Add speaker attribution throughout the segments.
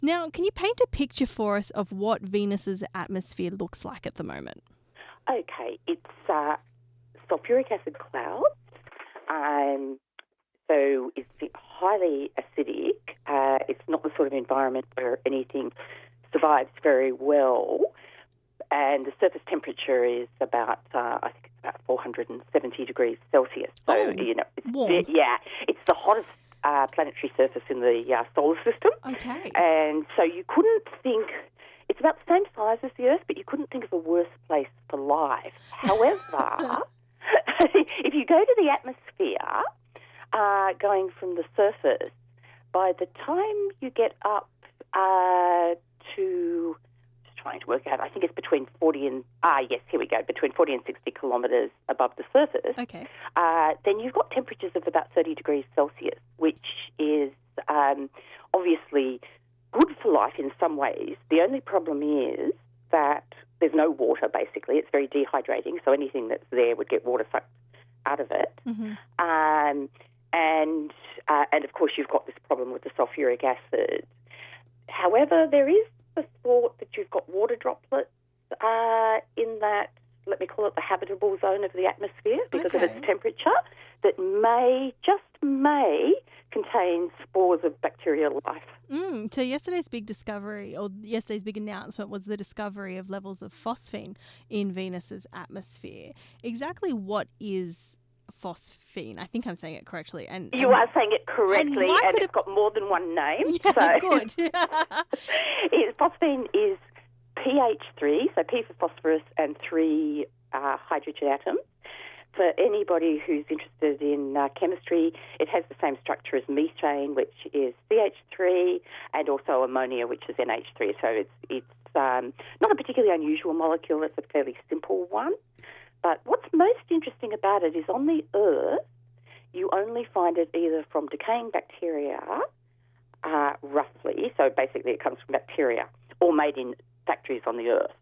Speaker 1: Now, can you paint a picture for us of what Venus's atmosphere looks like at the moment?
Speaker 2: Okay, it's sulfuric acid clouds. So it's highly acidic. It's not the sort of environment where anything survives very well. And the surface temperature is about, I think it's about 470 degrees Celsius. So, it's
Speaker 1: warm.
Speaker 2: It's the hottest planetary surface in the solar system.
Speaker 1: Okay.
Speaker 2: And so you couldn't think, it's about the same size as the Earth, but you couldn't think of a worse place for life. However, if you go to the atmosphere, going from the surface, by the time you get up to, just trying to work out, I think it's between 40 and, between 40 and 60 kilometres above the surface,
Speaker 1: Okay.
Speaker 2: then you've got temperatures of about 30 degrees Celsius, which is obviously good for life in some ways. The only problem is that there's no water, basically. It's very dehydrating, so anything that's there would get water sucked out of it.
Speaker 1: Mm-hmm.
Speaker 2: And of course, you've got this problem with the sulfuric acid. However, there is the thought that you've got water droplets in that, let me call it the habitable zone of the atmosphere because of its temperature, that just may contain spores of bacterial life.
Speaker 1: So yesterday's big discovery, or yesterday's big announcement, was the discovery of levels of phosphine in Venus's atmosphere. Exactly what is phosphine? I think I'm saying it correctly. And
Speaker 2: you are saying it correctly, and it's got more than one name.
Speaker 1: Yeah, good.
Speaker 2: Phosphine is pH3, so P for phosphorus and 3 hydrogen atoms. For anybody who's interested in chemistry, it has the same structure as methane, which is CH3, and also ammonia, which is NH3. So it's not a particularly unusual molecule. It's a fairly simple one. But what's most interesting about it is on the Earth, you only find it either from decaying bacteria, roughly, so basically it comes from bacteria, or made in factories on the Earth.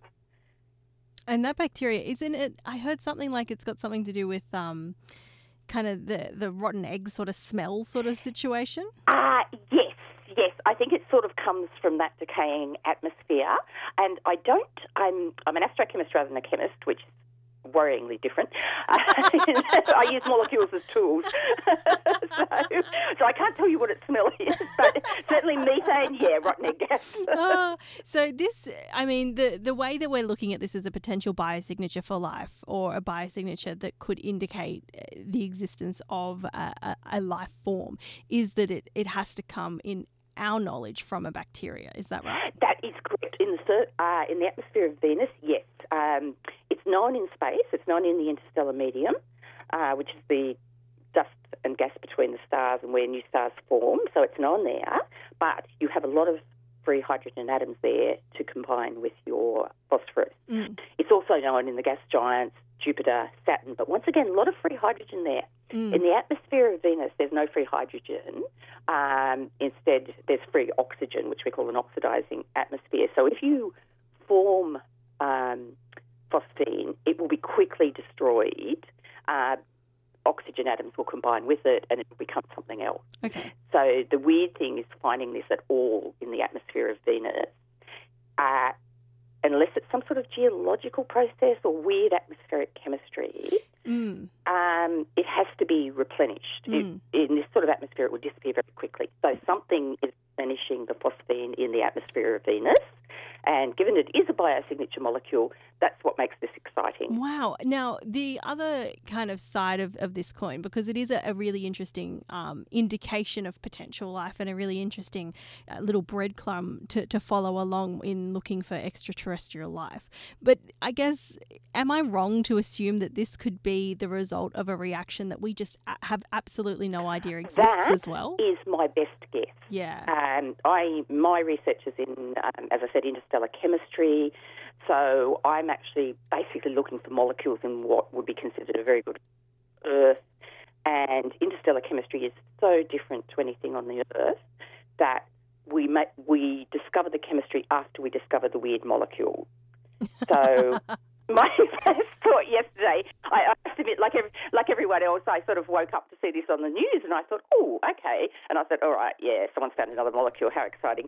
Speaker 1: And that bacteria, isn't it? I heard something like it's got something to do with kind of the rotten egg sort of smell sort of situation.
Speaker 2: Yes. I think it sort of comes from that decaying atmosphere. And I'm an astrochemist rather than a chemist, which is worryingly different. I use molecules as tools. so I can't tell you what its smell is, but certainly methane, rotten egg gas.
Speaker 1: So this, I mean, the way that we're looking at this as a potential biosignature for life, or a biosignature that could indicate the existence of a life form, is that it has to come in our knowledge from a bacteria. Is that right?
Speaker 2: That is correct. In the atmosphere of Venus, yes. It's known in space. It's known in the interstellar medium, which is the dust and gas between the stars and where new stars form. So it's known there. But you have a lot of free hydrogen atoms there to combine with your phosphorus. It's also known in the gas giants, Jupiter, Saturn. But once again, a lot of free hydrogen there. In the atmosphere of Venus, there's no free hydrogen. Instead, there's free oxygen, which we call an oxidizing atmosphere. So if you form phosphine, it will be quickly destroyed. Oxygen atoms will combine with it and it will become something else.
Speaker 1: Okay.
Speaker 2: So the weird thing is finding this at all in the atmosphere of Venus, unless it's some sort of geological process or weird atmospheric chemistry, it has to be replenished. In this sort of atmosphere, it will disappear very quickly. So something is replenishing the phosphine in the atmosphere of Venus. And given it is a biosignature molecule, that's what makes this exciting.
Speaker 1: Wow. Now, the other kind of side of this coin, because it is a really interesting indication of potential life and a really interesting little breadcrumb to follow along in looking for extraterrestrial life. But I guess, am I wrong to assume that this could be the result of a reaction that we just have absolutely no idea exists as well?
Speaker 2: That is my best guess.
Speaker 1: Yeah.
Speaker 2: My research is in, as I said, interstellar chemistry. So I'm actually basically looking for molecules in what would be considered a very good Earth. And interstellar chemistry is so different to anything on the Earth that we discover the chemistry after we discover the weird molecule. So My first thought yesterday, I have to admit, like everyone else, I sort of woke up to see this on the news and I thought, oh, okay. And I said, all right, yeah, someone's found another molecule. How exciting.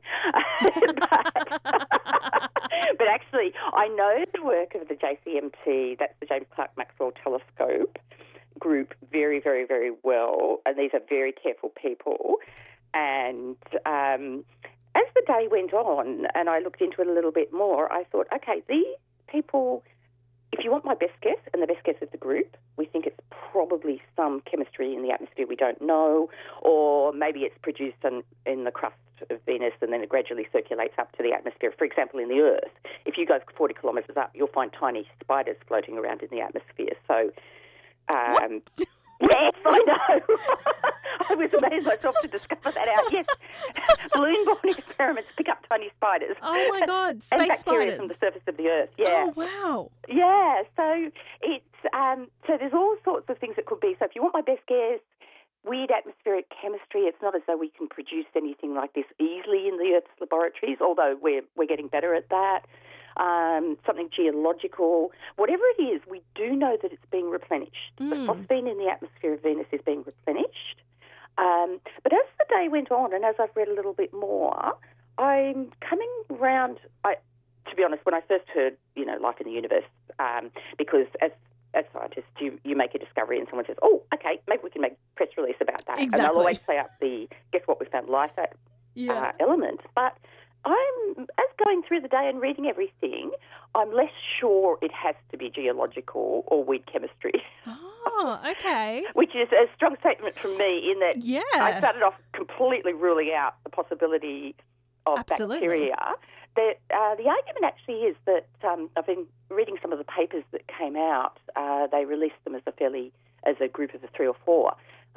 Speaker 2: But actually, I know the work of the JCMT, that's the James Clerk Maxwell Telescope group, very, very, very well. And these are very careful people. And as the day went on and I looked into it a little bit more, I thought, okay, these people, if you want my best guess, and the best guess of the group, we think it's probably some chemistry in the atmosphere we don't know, or maybe it's produced in the crust of Venus and then it gradually circulates up to the atmosphere. For example, in the Earth, if you go 40 kilometres up, you'll find tiny spiders floating around in the atmosphere. So, yes, I know. I was amazed myself to discover that out. Yes, balloon-borne experiments pick up tiny spiders.
Speaker 1: Oh, my God, space
Speaker 2: and bacteria
Speaker 1: spiders.
Speaker 2: from the surface of the Earth, yeah.
Speaker 1: Oh, wow.
Speaker 2: Yeah, so it's so there's all sorts of things it could be. So if you want my best guess, weird atmospheric chemistry, it's not as though we can produce anything like this easily in the Earth's laboratories, although we're getting better at that. Something geological, whatever it is, we do know that it's being replenished. The phosphine in the atmosphere of Venus is being replenished. But as the day went on and as I've read a little bit more, I'm coming round, to be honest, when I first heard, life in the universe, because as scientists, you make a discovery and someone says, oh, okay, maybe we can make a press release about that.
Speaker 1: Exactly.
Speaker 2: And they'll always play up the, guess what, we found life at element. But as going through the day and reading everything, I'm less sure it has to be geological or weird chemistry.
Speaker 1: Oh, okay.
Speaker 2: Which is a strong statement from me in that I started off completely ruling out the possibility of bacteria. The argument actually is that I've been reading some of the papers that came out. They released them as a group of 3 or 4.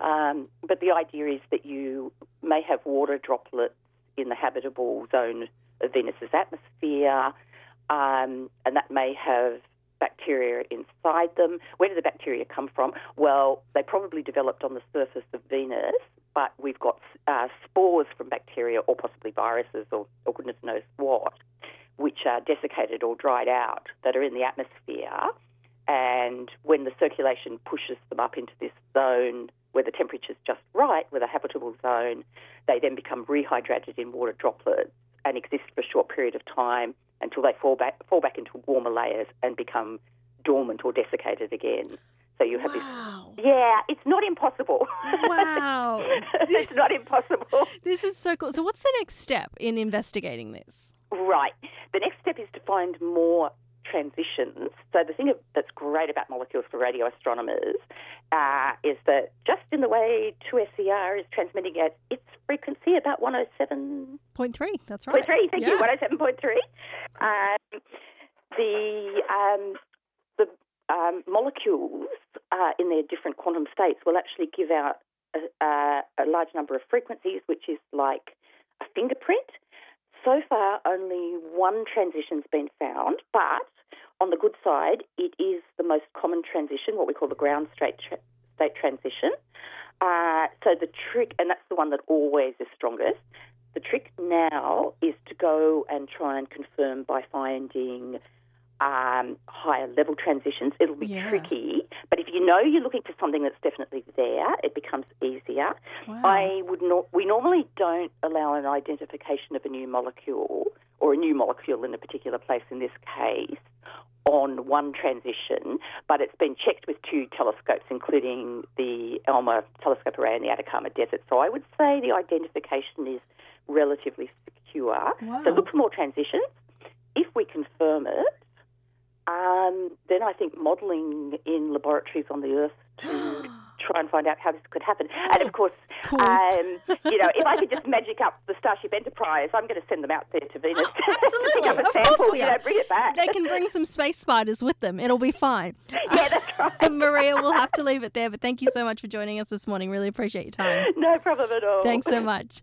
Speaker 2: But the idea is that you may have water droplets in the habitable zone of Venus's atmosphere, and that may have bacteria inside them. Where do the bacteria come from? Well, they probably developed on the surface of Venus, but we've got spores from bacteria or possibly viruses or goodness knows what, which are desiccated or dried out that are in the atmosphere. And when the circulation pushes them up into this zone where the temperature's just right, with a habitable zone, they then become rehydrated in water droplets and exist for a short period of time until they fall back into warmer layers and become dormant or desiccated again. So you have this. Yeah, it's not impossible.
Speaker 1: Wow.
Speaker 2: It's not impossible.
Speaker 1: This is so cool. So what's the next step in investigating this?
Speaker 2: Right. The next step is to find more transitions. So the thing that's great about molecules for radio astronomers is that just in the way 2SER is transmitting at its frequency, about 107.3.
Speaker 1: That's right.
Speaker 2: 0.3, thank you, 107.3. The molecules in their different quantum states will actually give out a large number of frequencies, which is like a fingerprint. So far, only one transition's been found, but on the good side, it is the most common transition, what we call the ground state transition. So the trick, and that's the one that always is strongest, the trick now is to go and try and confirm by finding higher level transitions. It'll be tricky, but if you know you're looking for something that's definitely there, it becomes easier.
Speaker 1: Wow.
Speaker 2: We normally don't allow an identification of a new molecule or a new molecule in a particular place in this case on one transition, but it's been checked with 2 telescopes, including the ALMA telescope array in the Atacama Desert. So I would say the identification is relatively secure.
Speaker 1: Wow.
Speaker 2: So look for more transitions. If we confirm it, then I think modelling in laboratories on the Earth to try and find out how this could happen. And of course,
Speaker 1: cool.
Speaker 2: If I could just magic up the Starship Enterprise, I'm going to send them out there to Venus.
Speaker 1: Absolutely,
Speaker 2: to pick up a
Speaker 1: of
Speaker 2: sample,
Speaker 1: course we are.
Speaker 2: bring it back.
Speaker 1: They can bring some space spiders with them. It'll be fine.
Speaker 2: Yeah, that's right.
Speaker 1: Maria, we'll have to leave it there, but thank you so much for joining us this morning. Really appreciate your time.
Speaker 2: No problem at all.
Speaker 1: Thanks so much.